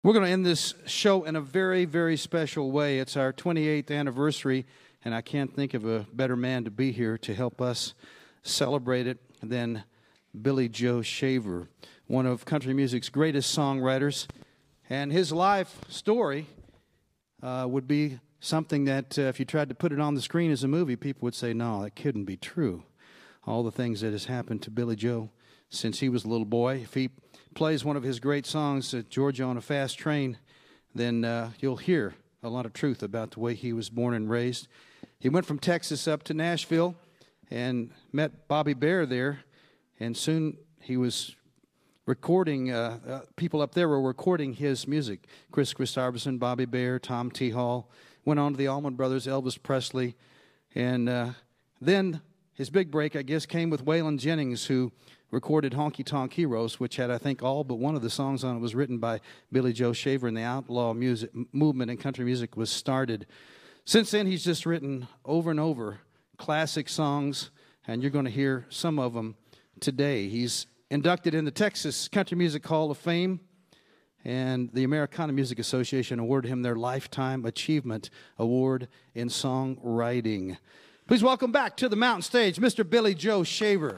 We're going to end this show in a very, very special way. It's our 28th anniversary, and I can't think of a better man to be here to help us celebrate it than Billy Joe Shaver, one of country music's greatest songwriters. And his life story would be something that if you tried to put it on the screen as a movie, people would say, no, that couldn't be true. All the things that has happened to Billy Joe since he was a little boy. If he plays one of his great songs, Georgia on a Fast Train, then you'll hear a lot of truth about the way he was born and raised. He went from Texas up to Nashville and met Bobby Bare there, and soon he was recording, people up there were recording his music. Chris Christopherson, Bobby Bare, Tom T. Hall, went on to the Allman Brothers, Elvis Presley, and then his big break, I guess, came with Waylon Jennings, who recorded Honky Tonk Heroes, which had, I think, all but one of the songs on it was written by Billy Joe Shaver, and the outlaw music movement in country music was started. Since then, he's just written over and over classic songs, and you're going to hear some of them today. He's inducted in the Texas Country Music Hall of Fame, and the Americana Music Association awarded him their Lifetime Achievement Award in Songwriting. Please welcome back to the mountain stage, Mr. Billy Joe Shaver.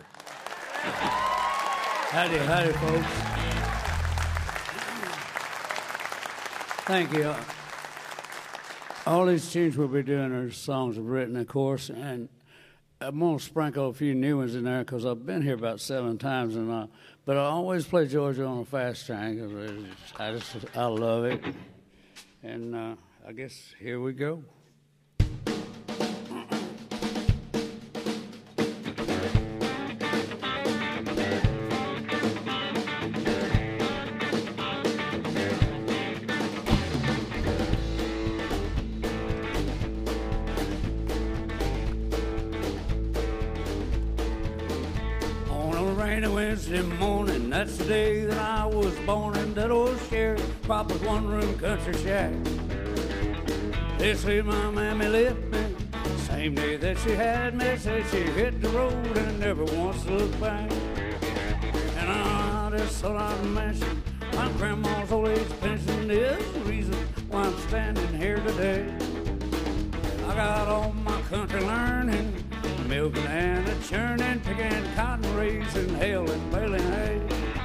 Howdy, howdy, folks. Thank you. All these tunes we'll be doing are songs I've written, of course, and I'm going to sprinkle a few new ones in there because I've been here about 7 times, but I always play Georgia on a Fast Train because I love it. And I guess here we go. Wednesday morning, that's the day that I was born in that old sheriff Papa's one-room country shack. They say my mammy left me, same day that she had me. Said she hit the road and never once looked back. And I just thought I'd mention my grandma's old age pension is the reason why I'm standing here today. I got all my country learning, milking and a churning, picking cotton, raising hell and baling hay.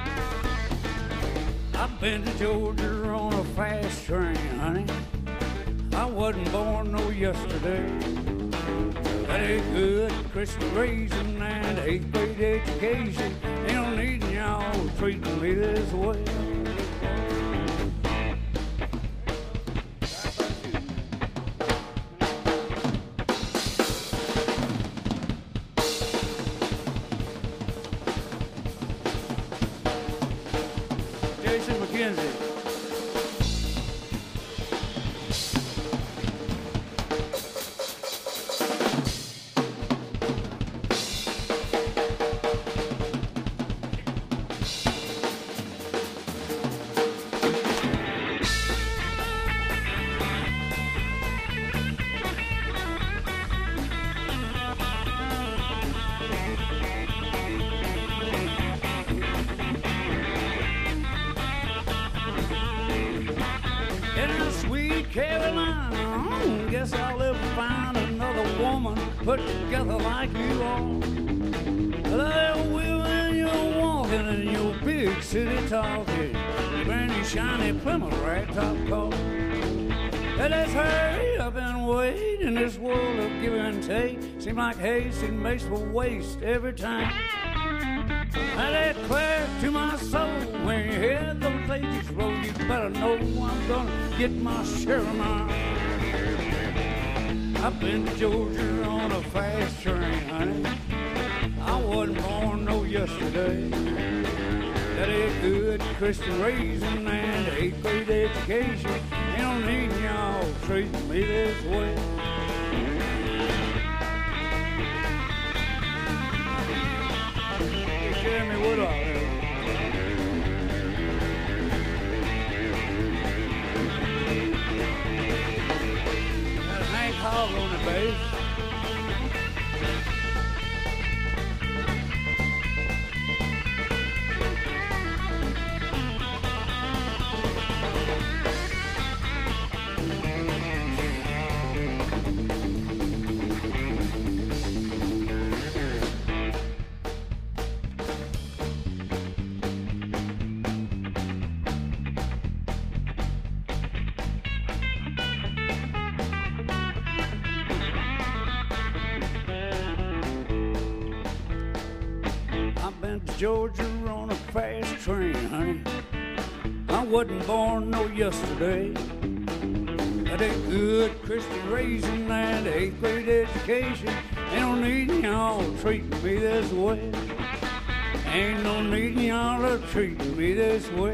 I've been to Georgia on a fast train, honey. I wasn't born no yesterday. That ain't good Christian raising and 8th grade education. Ain't no needin' y'all treating me this way. Put together like you are. There women you're walking in your big city talking, brand new shiny Plymouth ragtop car. And let's hurry up and wait in this world of give and take. Seems like haste and makes for waste every time. I declare to my soul, when you hear those ages roll, you better know I'm gonna get my share of mine. I've been to Georgia on a fast train, honey. I wasn't born no yesterday. That ain't good Christian raising and 8th grade education. Ain't no need y'all treating me this way. Jeremy Woodall. Hog on the bass. Georgia on a fast train, honey. I wasn't born no yesterday. But a good Christian raising and a 8th grade education. Ain't no need y'all treating me this way. Ain't no need y'all treating me this way.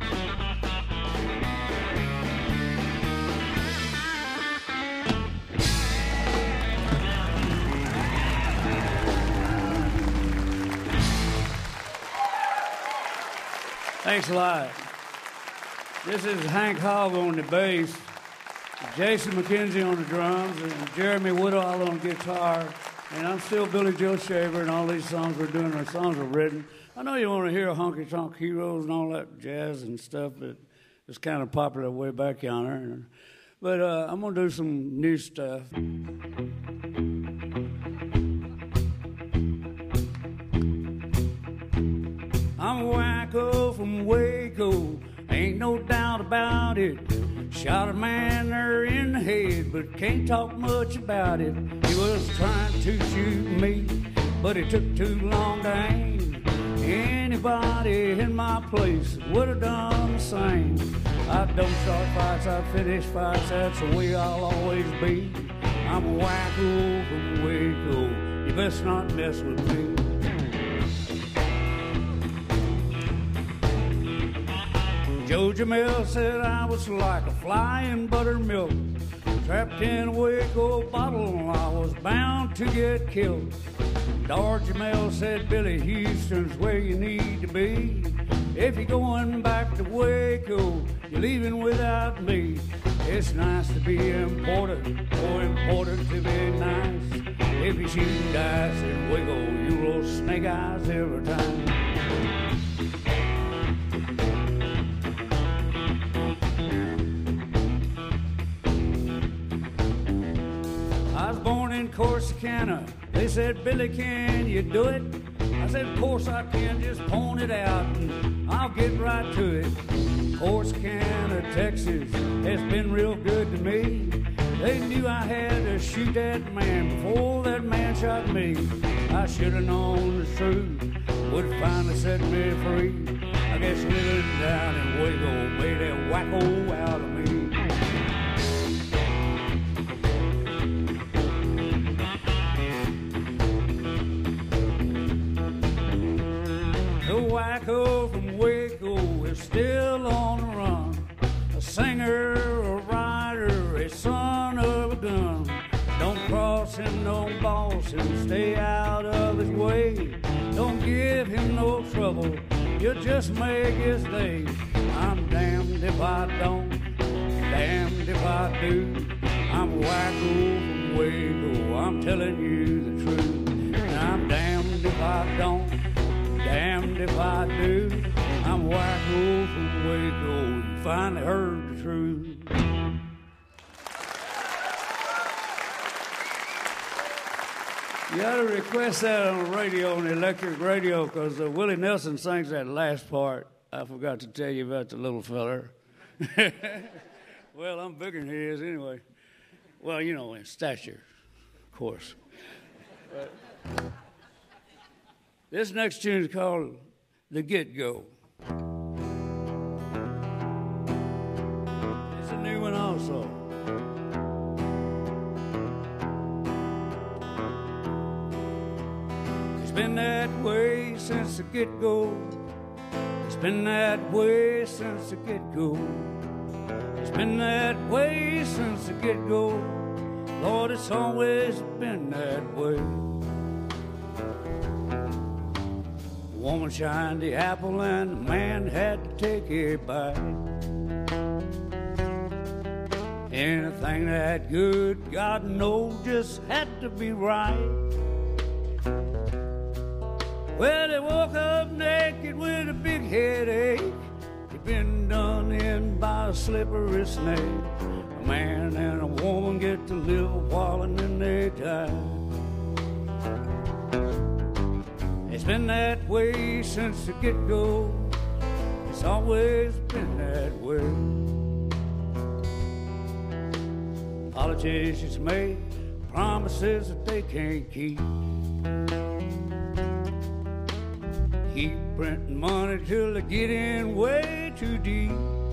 Thanks a lot. This is Hank Hogg on the bass, Jason McKenzie on the drums, and Jeremy Woodall on the guitar. And I'm still Billy Joe Shaver, and all these songs we're doing are songs are written. I know you want to hear Honky Tonk Heroes and all that jazz and stuff that is kind of popular way back yonder. But I'm going to do some new stuff. I'm a wacko from Waco, ain't no doubt about it. Shot a man there in the head, but can't talk much about it. He was trying to shoot me, but it took too long to aim. Anybody in my place would have done the same. I don't start fights, I finish fights, that's the way I'll always be. I'm a wacko from Waco, you best not mess with me. Joe Jamel said I was like a fly in buttermilk, trapped in a Waco bottle, I was bound to get killed. Dar Jamel said, Billy, Houston's where you need to be. If you're going back to Waco, you're leaving without me. It's nice to be important, more important to be nice. If you shoot dice in Waco, you roll snake eyes every time. I was born in Corsicana. They said, Billy, can you do it? I said, of course I can, just point it out and I'll get right to it. Corsicana, Texas has been real good to me. They knew I had to shoot that man before that man shot me. I should have known the truth would finally set me free. I guess living down in Waco made a wacko out of me. The wacko from Waco is still on the run. A singer, a writer, a son of a gun. Don't cross him, don't boss him, stay out of his way. Don't give him no trouble, you'll just make his day. I'm damned if I don't, damned if I do. I'm a wacko from Waco, I'm telling you the truth. I'm damned if I don't, damned if I do. I'm a wacko from Waco, you finally heard the truth. You ought to request that on the radio, on the electric radio, because Willie Nelson sings that last part. I forgot to tell you about the little feller. Well, I'm bigger than he is anyway. Well, you know, in stature, of course. But this next tune is called The Get-Go. It's a new one also. It's been that way since the get-go. It's been that way since the get-go. It's been that way since the get-go. Lord, it's always been that way. The woman shined the apple and the man had to take a bite. Anything that good, God knows, just had to be right. Well, they woke up naked with a big headache. They'd been done in by a slippery snake. A man and a woman get to live a while and then they die. It's been that way since the get-go. It's always been that way. Politicians make promises that they can't keep. Keep printing money till they get in way too deep.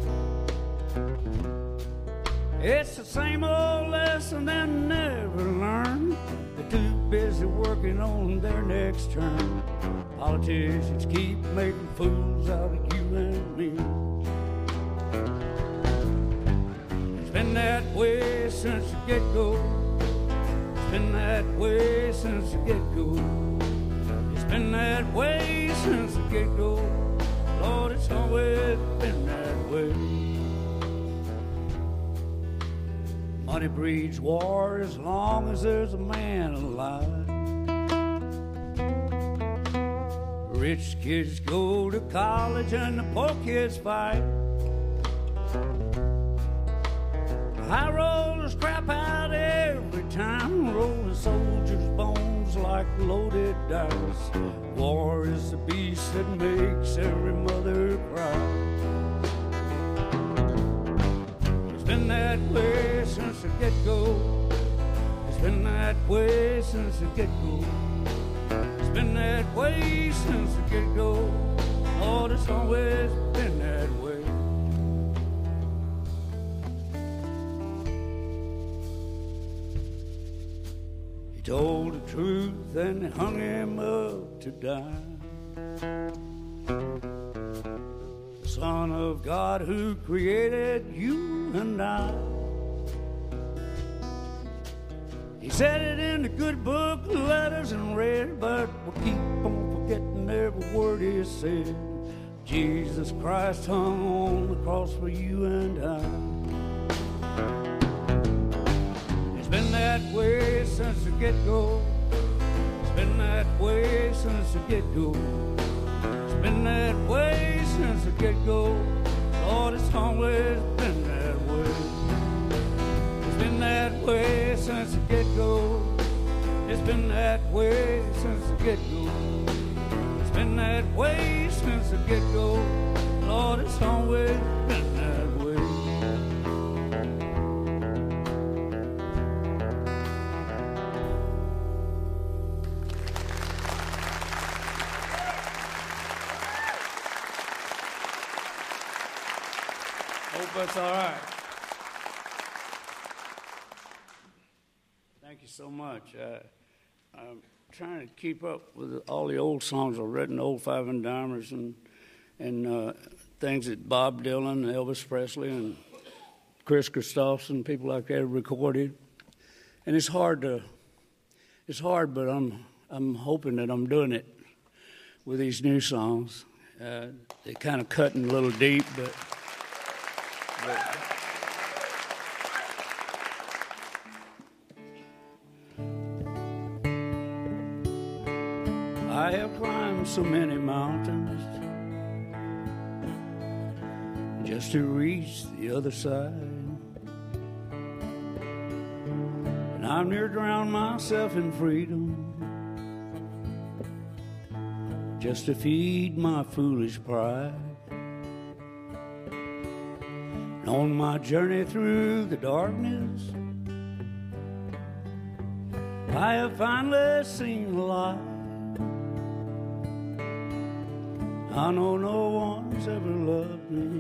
It's the same old lesson they never learn. They're too busy working on their next turn. Politicians keep making fools out of you and me. It's been that way since the get-go. It's been that way since the get-go. It's been that way since the get-go. Lord, it's always been that way. Money breeds war as long as there's a man alive. Rich kids go to college and the poor kids fight. High rollers crap out every time, rolling soldiers' bones like loaded dice. War is the beast that makes every mother cry. It's been that way since the get-go. It's been that way since the get-go. It's been that way since the get-go. Lord, it's always been that way. He told the truth and they hung him up to die. The Son of God who created you and I. He said it in the good book, letters and red, but we'll keep on forgetting every word he said. Jesus Christ hung on the cross for you and I. It's been that way since the get-go. It's been that way since the get-go. It's been that way since the get-go. Lord, it's always been that way. It's been that way since the get-go. It's been that way since the get-go. It's been that way since the get-go. Lord, it's always been that way. Hope that's all right. Thank you so much. I'm trying to keep up with all the old songs I've written, old Five and Dimers, and things that Bob Dylan, Elvis Presley, and Chris Christopherson, people like that have recorded. And it's hard, but I'm hoping that I'm doing it with these new songs. They're kind of cutting a little deep, but I have climbed so many mountains just to reach the other side, and I've near drowned myself in freedom just to feed my foolish pride. And on my journey through the darkness, I have finally seen the light. I know no one's ever loved me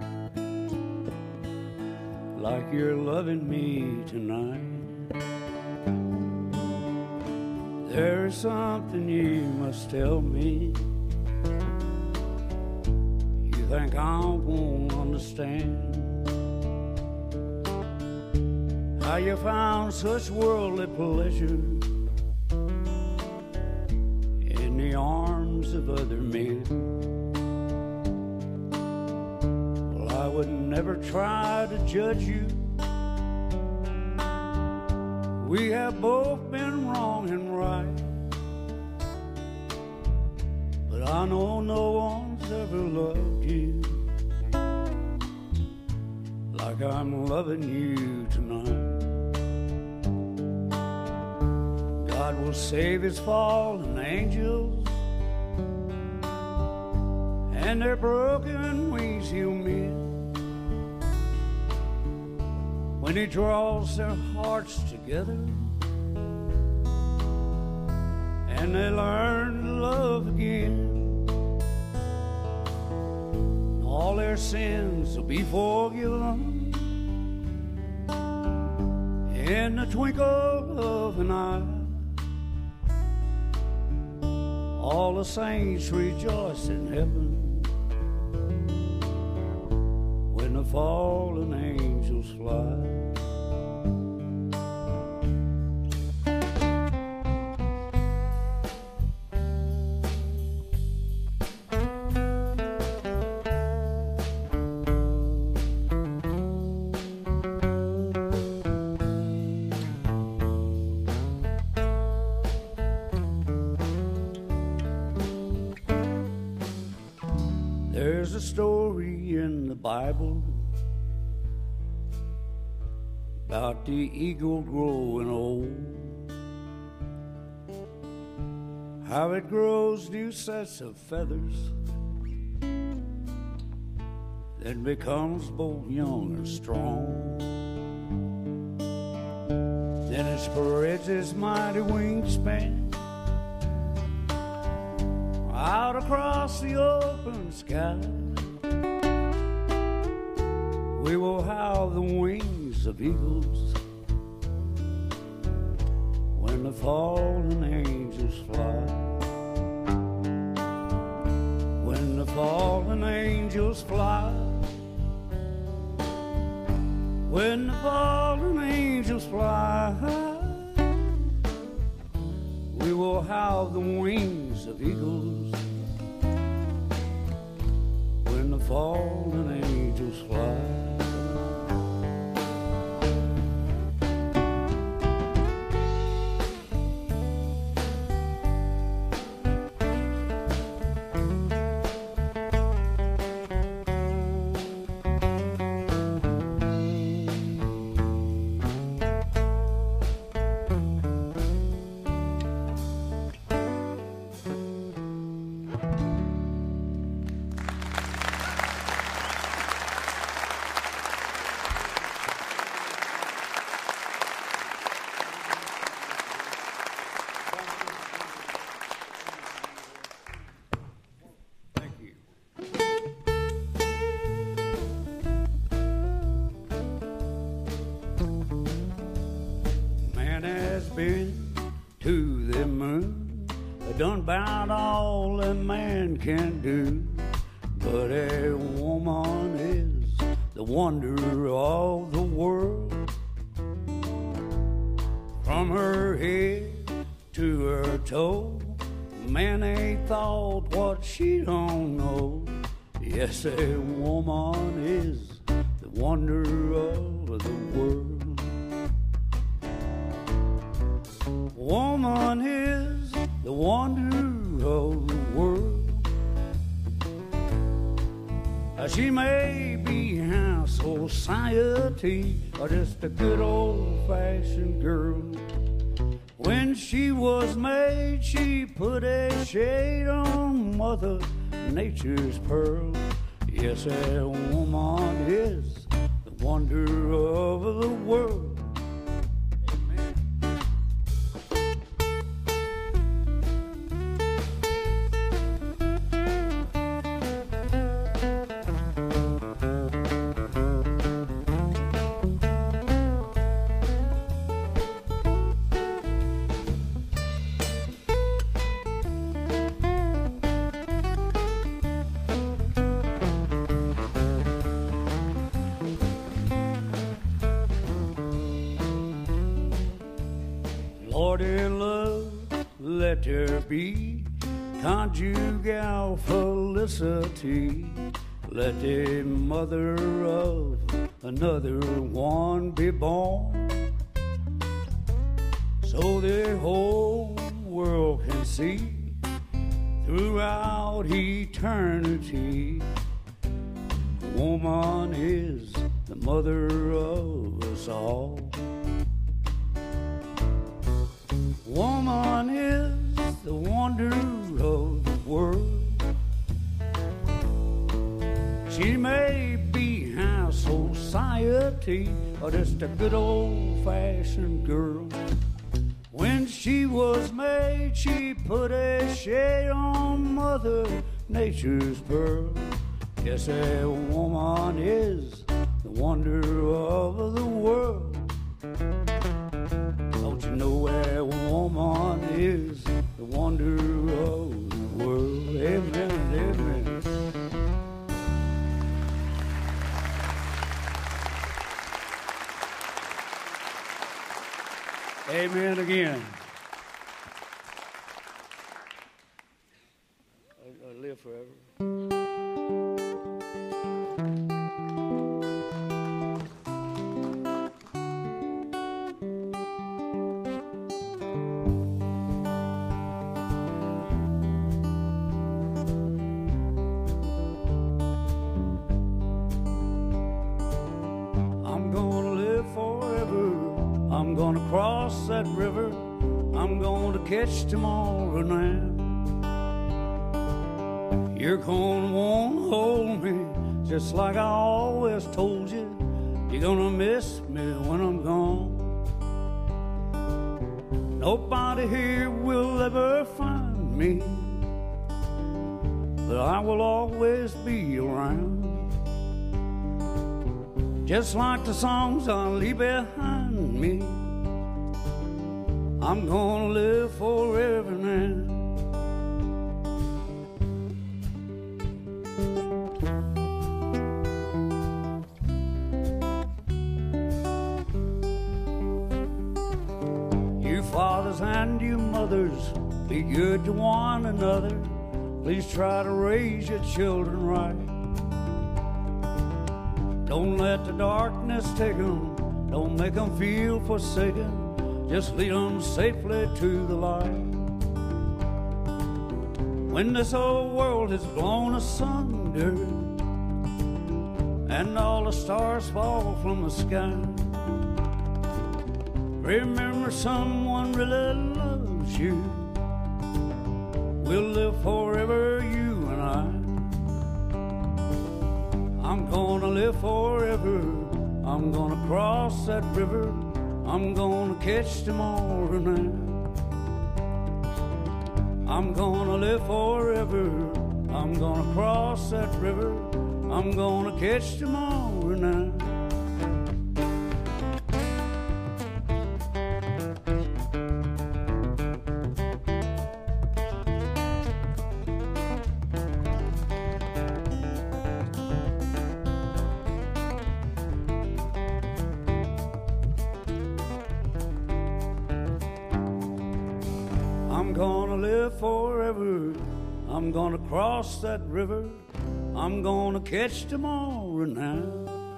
like you're loving me tonight. There's something you must tell me. You think I won't understand how you found such worldly pleasure in the arms of other men. Well, I would never try to judge you. We have both been wrong and right, but I know no one's ever loved you like I'm loving you tonight. God will save his fallen angels, and their broken wings he'll mend when he draws their hearts together and they learn to love again. all their sins will be forgiven in the twinkle of an eye. All the saints rejoice in heaven when the fallen angels fly. There's a story in the Bible about the eagle growing old, how it grows new sets of feathers, then becomes both young and strong. Then it spreads its mighty wingspan out across the open sky. We will have the wings of eagles when the fallen angels fly. When the fallen angels fly. When the fallen angels fly, we will have the wings of eagles when the fallen angels fly. Been to the moon, done about all that man can do, but a woman is the wonder of the world. From her head to her toe, man ain't thought what she don't know. Yes, a woman is the wonder of the world. Woman is the wonder of the world. She may be high society or just a good old-fashioned girl. When she was made, she put a shade on Mother Nature's pearl. Yes, a woman is the wonder of the world. Lord in love, let there be conjugal felicity. Let the mother of another one be born, so the whole world can see throughout eternity. Woman is the mother of us all. Woman is the wonder of the world. She may be high society or just a good old-fashioned girl. When she was made, she put a shade on Mother Nature's pearl. Yes, a woman is the wonder of the world. Don't you know a woman is the wonder of the world? Amen, amen. Amen again. I live forever. I'm gonna live forever. I'm gonna cross that river. I'm gonna catch tomorrow now. You're gonna wanna hold me just like I always told you. You're gonna miss me when I'm gone. Nobody here will ever find me, but I will always be around. Just like the songs I leave behind me, I'm gonna live forever now. You fathers and you mothers, be good to one another. Please try to raise your children right. Don't let the darkness take them. Don't make them feel forsaken. Just lead them safely to the light. When this old world is blown asunder and all the stars fall from the sky, remember someone really loves you. We'll live forever, you and I. I'm gonna live forever. I'm gonna cross that river. I'm gonna catch tomorrow now. I'm gonna live forever. I'm gonna cross that river. I'm gonna catch tomorrow now. I'm gonna live forever. I'm gonna cross that river. I'm gonna catch tomorrow now.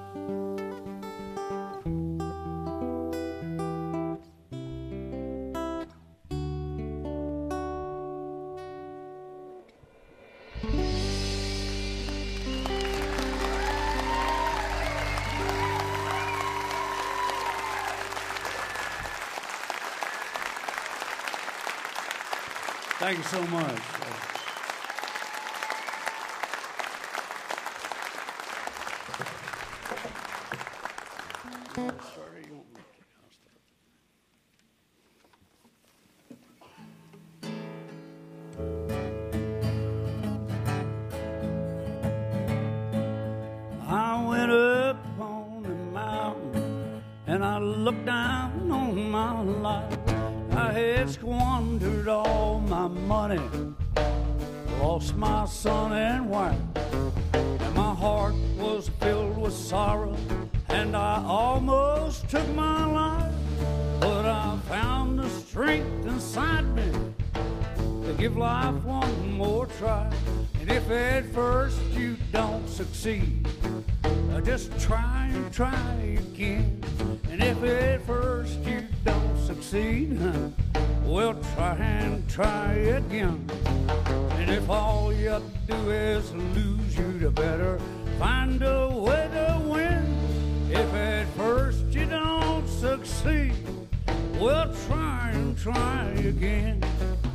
Thank you so much. I went up on the mountain and I looked down on my life. I had squandered all my money, lost my son and wife, and my heart was filled with sorrow, and I almost took my life. But I found the strength inside me to give life one more try. And if at first you don't succeed, just try and try again. And if at first you don't succeed, well, try and try again. And if all you do is lose, you'd better find a way to win. If at first you don't succeed, well, try and try again.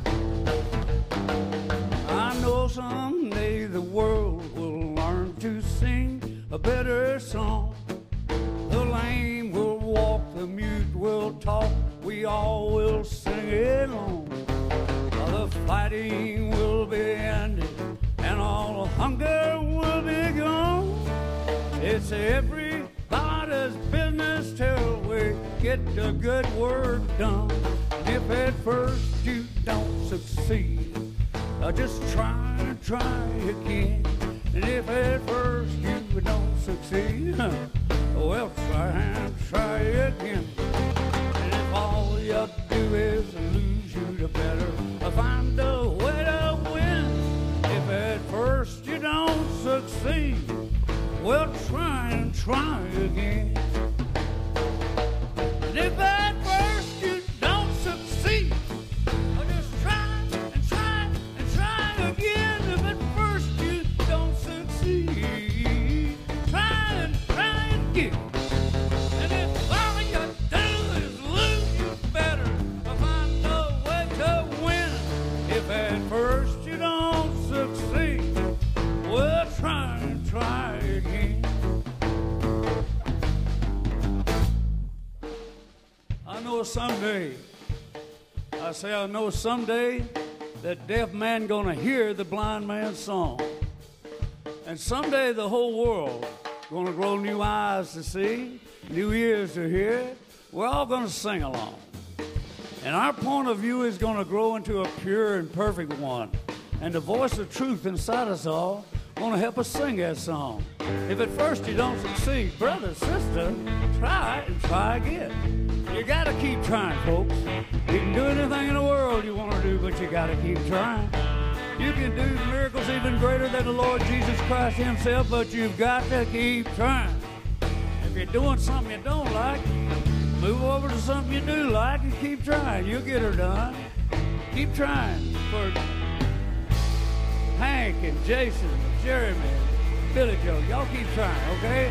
I know someday the world will learn to sing a better song. The lame will walk, the mute will talk, we all will sing along. The fighting will be ended and all hunger will be gone. It's everybody's business till we get the good work done. If at first you don't succeed, just try again. And if at first you don't succeed, well, try again. And if all you do is lose, you better find a way to win. If at first you don't succeed, well, try again. And if at first you don't succeed, just try again. If at first you don't succeed, try again. And if all you do is lose, you better find a way to win. If at first you don't succeed, well, try again. I know someday that deaf man gonna hear the blind man's song. And someday the whole world gonna grow new eyes to see, new ears to hear. We're all gonna sing along. And our point of view is gonna grow into a pure and perfect one. And the voice of truth inside us all gonna help us sing that song. If at first you don't succeed, brother, sister, try again. You gotta keep trying, folks. You can do anything in the world you want to do, but you gotta keep trying. You can do miracles even greater than the Lord Jesus Christ himself, but you've got to keep trying. If you're doing something you don't like, move over to something you do like and keep trying. You'll get her done. Keep trying. For Hank and Jason, Jeremy, Billy Joe, y'all keep trying, okay?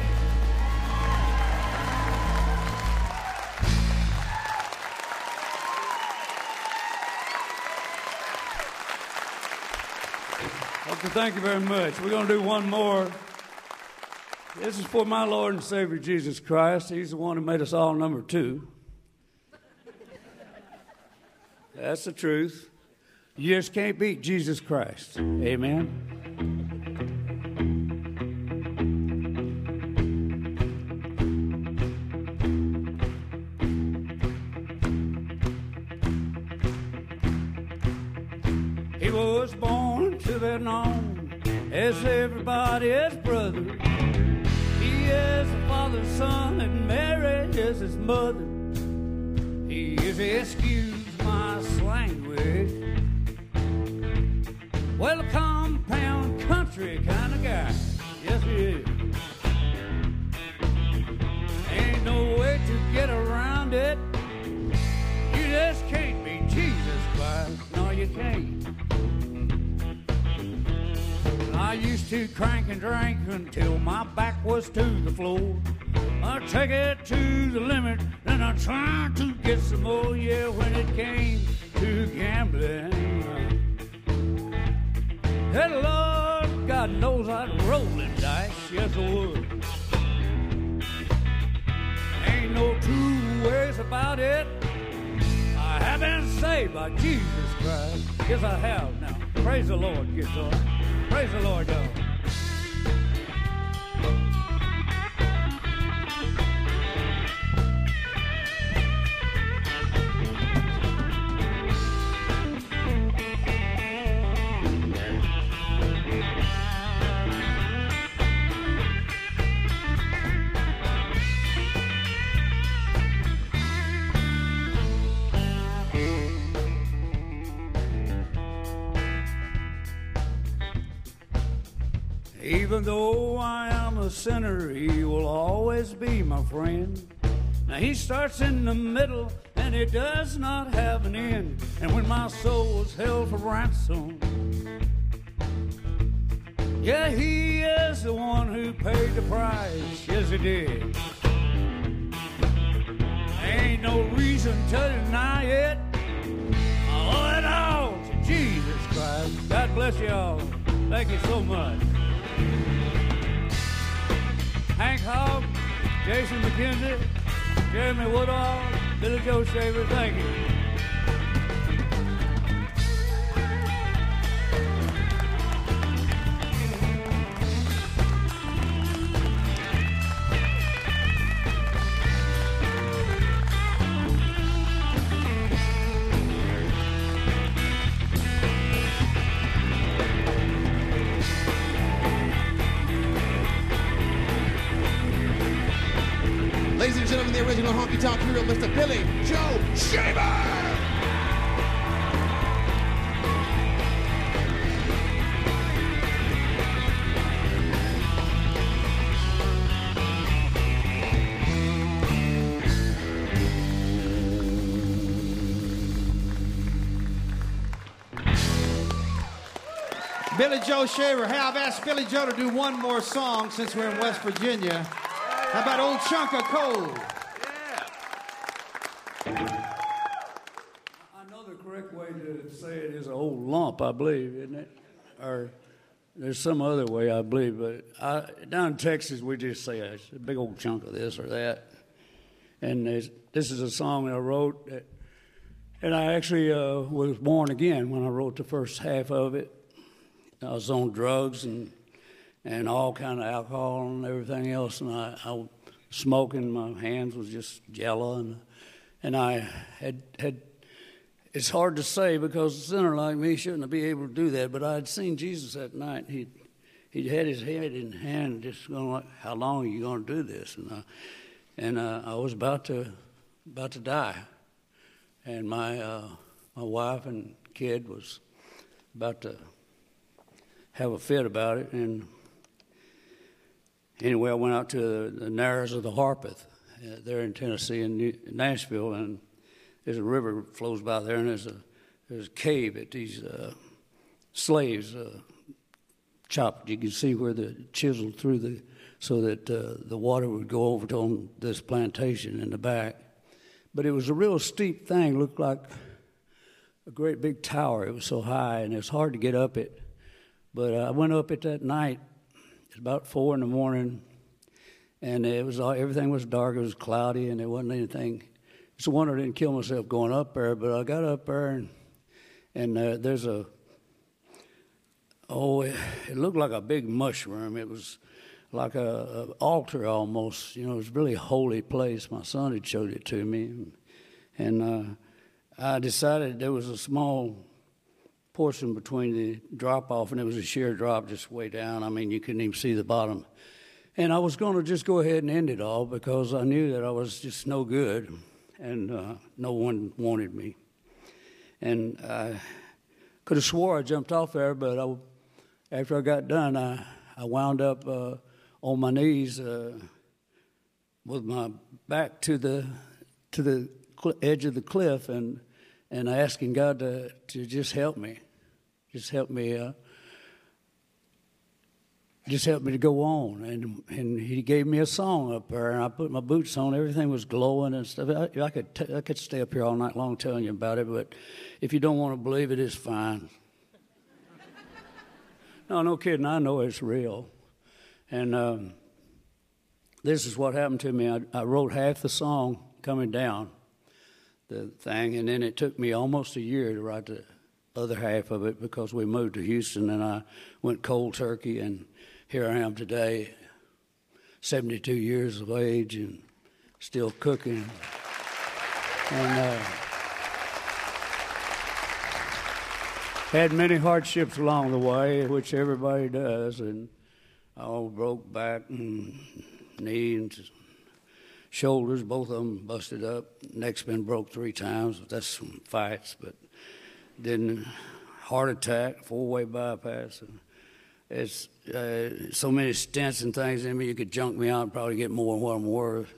Okay, thank you very much. We're going to do one more. This is for my Lord and Savior, Jesus Christ. He's the one who made us all number 2. That's the truth. You just can't beat Jesus Christ. Amen. He was born to be known as everybody's brother. He is the Father's son and Mary is his mother. He is, excuse my language, well, a compound country kind of guy. Yes, he is. Ain't no way to get around it. You just can't be Jesus Christ. No, you can't. I used to crank and drink until my back was to the floor. I take it to the limit, and I tried to get some more. Yeah, when it came to gambling, hey, Lord, God knows I'd roll them dice. Yes, I would. Ain't no two ways about it. I have been saved by Jesus Christ. Yes, I have now. Praise the Lord, guitar. Praise the Lord, y'all. Even though I am a sinner, he will always be my friend. Now he starts in the middle and it does not have an end. And when my soul was held for ransom, yeah, he is the one who paid the price. Yes, he did. Ain't no reason to deny it. I owe it all to Jesus Christ. God bless you all. Thank you so much. Hank Hogg, Jason McKenzie, Jeremy Woodall, Billy Joe Shaver, thank you. Ladies and gentlemen, the original Honky Tonk Hero, Mr. Billy Joe Shaver! Billy Joe Shaver. Hey, I've asked Billy Joe to do one more song since we're in West Virginia. How about Old Chunk of Coal? I know the correct way to say it is an old lump, I believe, isn't it? Or there's some other way, I believe. But down in Texas, we just say it's a big old chunk of this or that. And this is a song that I wrote. And I actually was born again when I wrote the first half of it. I was on drugs and all kind of alcohol and everything else, and I smoking. My hands was just jello, and I had. It's hard to say because a sinner like me shouldn't be able to do that. But I had seen Jesus that night. He had his head in hand, just going like, "How long are you going to do this?" And I was about to die, and my wife and kid was about to have a fit about it. And anyway, I went out to the Narrows of the Harpeth there in Tennessee, in Nashville, and there's a river that flows by there, and there's a cave that these slaves chopped. You can see where the chiseled through so that the water would go over on this plantation in the back. But it was a real steep thing. It looked like a great big tower. It was so high, and it was hard to get up it. But I went up it that night. It was about 4 a.m, and everything was dark. It was cloudy, and there wasn't anything. It's a wonder I didn't kill myself going up there. But I got up there, and there's it looked like a big mushroom. It was like a altar almost. You know, it was a really holy place. My son had showed it to me, and I decided there was a small portion between the drop-off, and it was a sheer drop just way down. I mean, you couldn't even see the bottom. And I was going to just go ahead and end it all because I knew that I was just no good, and no one wanted me. And I could have swore I jumped off there, but after I got done, I wound up on my knees with my back to the edge of the cliff, and asking God to just help me. Just help me to go on. And he gave me a song up there, and I put my boots on. Everything was glowing and stuff. I could stay up here all night long telling you about it, but if you don't want to believe it, it's fine. No kidding. I know it's real. And this is what happened to me. I wrote half the song coming down the thing, and then it took me almost a year to write the other half of it because we moved to Houston, and I went cold turkey, and here I am today, 72 years of age and still cooking. And had many hardships along the way, which everybody does, and I all broke back and knee and shoulders, both of them busted up. Neck's been broke 3 times. That's some fights, but then heart attack, 4-way bypass. And it's so many stents and things in me, you could junk me out and probably get more than what I'm worth.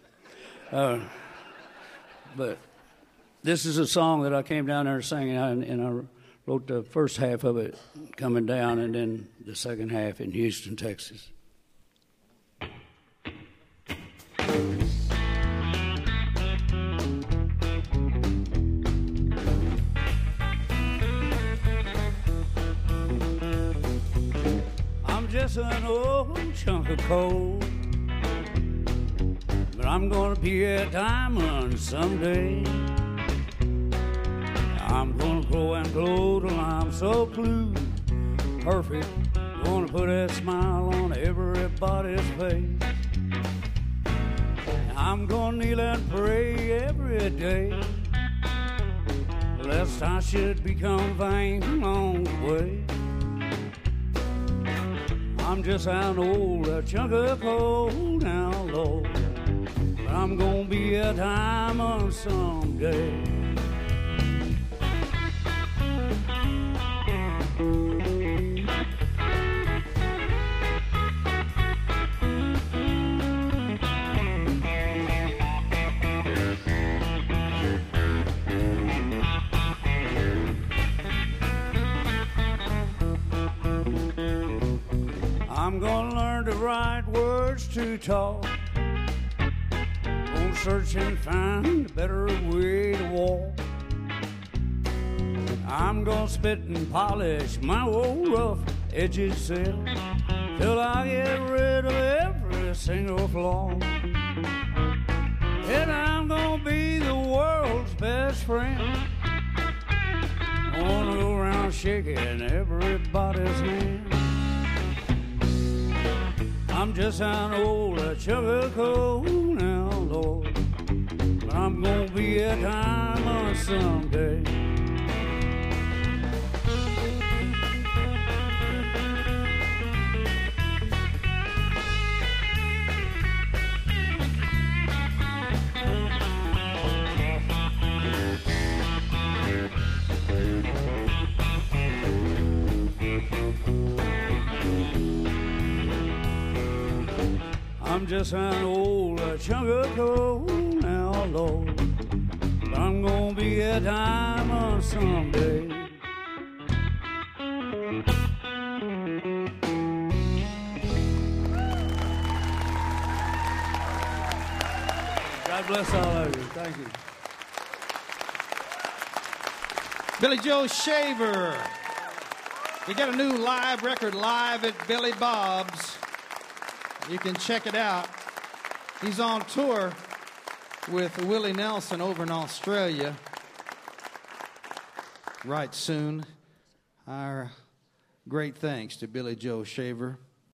But this is a song that I came down there singing, and I wrote the first half of it coming down, and then the second half in Houston, Texas. Just an old chunk of coal, but I'm gonna be a diamond someday. I'm gonna grow and glow till I'm so blue, perfect. Gonna put a smile on everybody's face. I'm gonna kneel and pray every day, lest I should become vain along the way. I'm just an old chunk of coal down low. but I'm gonna be a diamond someday. I'm gonna learn the right words to talk. Gonna search and find a better way to walk. I'm gonna spit and polish my old rough edges self till I get rid of every single flaw. And I'm gonna be the world's best friend. I wanna go around shaking everybody's hand. I'm just an old sugar coat now, Lord, but I'm gonna be a diamond someday. I'm just an old sugar coat now, Lord, but I'm gonna be a diamond someday. God bless all of you. Thank you. Billy Joe Shaver. We got a new live record live at Billy Bob's. You can check it out. He's on tour with Willie Nelson over in Australia right soon. Our great thanks to Billy Joe Shaver.